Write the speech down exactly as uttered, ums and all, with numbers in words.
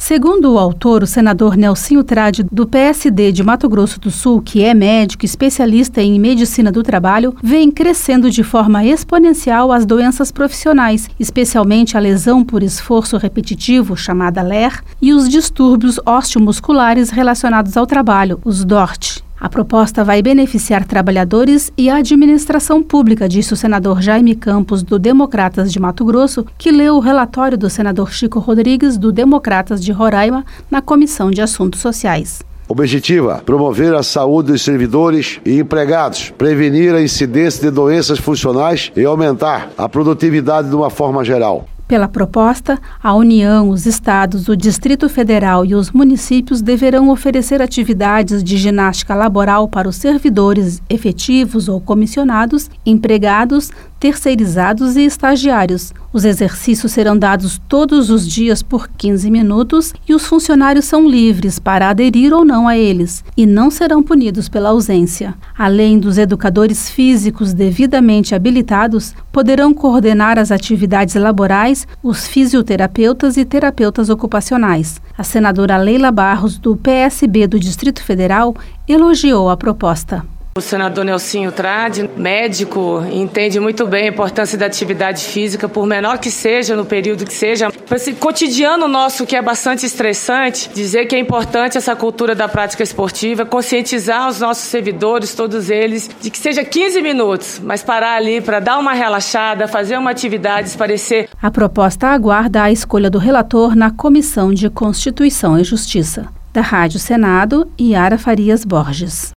Segundo o autor, o senador Nelsinho Trade, do P S D de Mato Grosso do Sul, que é médico especialista em medicina do trabalho, vem crescendo de forma exponencial as doenças profissionais, especialmente a lesão por esforço repetitivo, chamada L E R, e os distúrbios osteomusculares relacionados ao trabalho, os D O R T. A proposta vai beneficiar trabalhadores e a administração pública, disse o senador Jaime Campos, do Democratas de Mato Grosso, que leu o relatório do senador Chico Rodrigues, do Democratas de Roraima, na Comissão de Assuntos Sociais. Objetiva: promover a saúde dos servidores e empregados, prevenir a incidência de doenças funcionais e aumentar a produtividade de uma forma geral. Pela proposta, a União, os estados, o Distrito Federal e os municípios deverão oferecer atividades de ginástica laboral para os servidores efetivos ou comissionados, empregados, terceirizados e estagiários. Os exercícios serão dados todos os dias por quinze minutos e os funcionários são livres para aderir ou não a eles e não serão punidos pela ausência. Além dos educadores físicos devidamente habilitados, poderão coordenar as atividades laborais os fisioterapeutas e terapeutas ocupacionais. A senadora Leila Barros, do P S B do Distrito Federal, elogiou a proposta. O senador Nelsinho Trade, médico, entende muito bem a importância da atividade física, por menor que seja, no período que seja. Esse cotidiano nosso, que é bastante estressante, dizer que é importante essa cultura da prática esportiva, conscientizar os nossos servidores, todos eles, de que seja quinze minutos, mas parar ali para dar uma relaxada, fazer uma atividade, esparecer. A proposta aguarda a escolha do relator na Comissão de Constituição e Justiça. Da Rádio Senado, Yara Farias Borges.